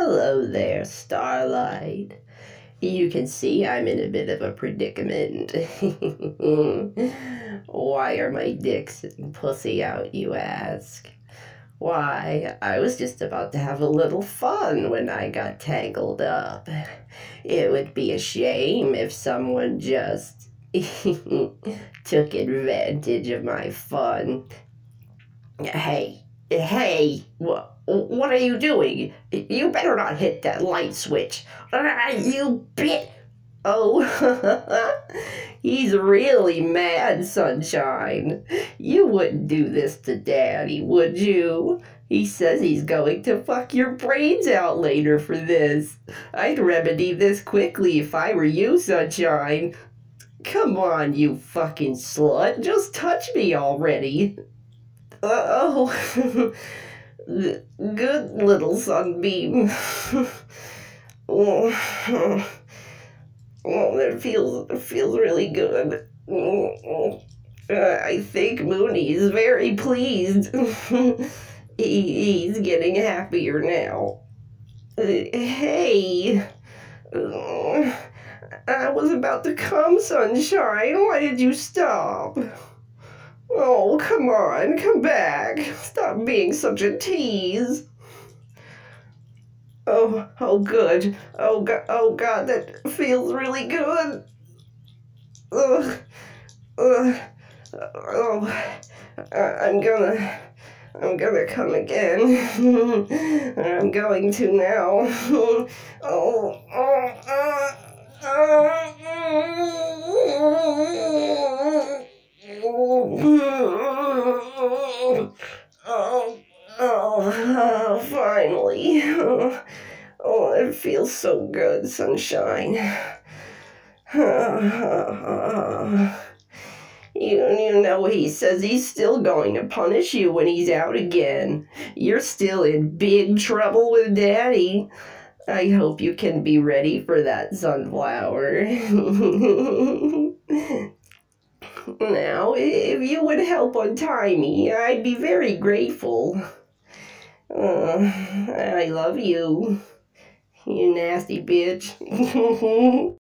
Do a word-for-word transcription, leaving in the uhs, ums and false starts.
Hello there, Starlight. You can see I'm in a bit of a predicament. Why are my dicks and pussy out, you ask? Why, I was just about to have a little fun when I got tangled up. It would be a shame if someone just took advantage of my fun. Hey, hey, what? What are you doing? You better not hit that light switch. You bit. Oh, he's really mad, Sunshine. You wouldn't do this to Daddy, would you? He says he's going to fuck your brains out later for this. I'd remedy this quickly if I were you, Sunshine. Come on, you fucking slut. Just touch me already. Uh-oh. Good little sunbeam. Oh, oh, it feels it feels really good. Uh, I think Mooney is very pleased. he, he's getting happier now. Uh, hey, uh, I was about to come, Sunshine. Why did you stop? Oh, come on, come back. Stop being such a tease. Oh, oh, good. Oh, God, oh, God, that feels really good. Ugh, ugh, oh, I'm gonna, I'm gonna come again. I'm going to now. Oh, oh, uh, uh, Oh, oh, finally. Oh, it feels so good, Sunshine. You, you know, he says he's still going to punish you when he's out again. You're still in big trouble with Daddy. I hope you can be ready for that, Sunflower. Now, if you would help untie me, I'd be very grateful. Uh, I love you, you nasty bitch.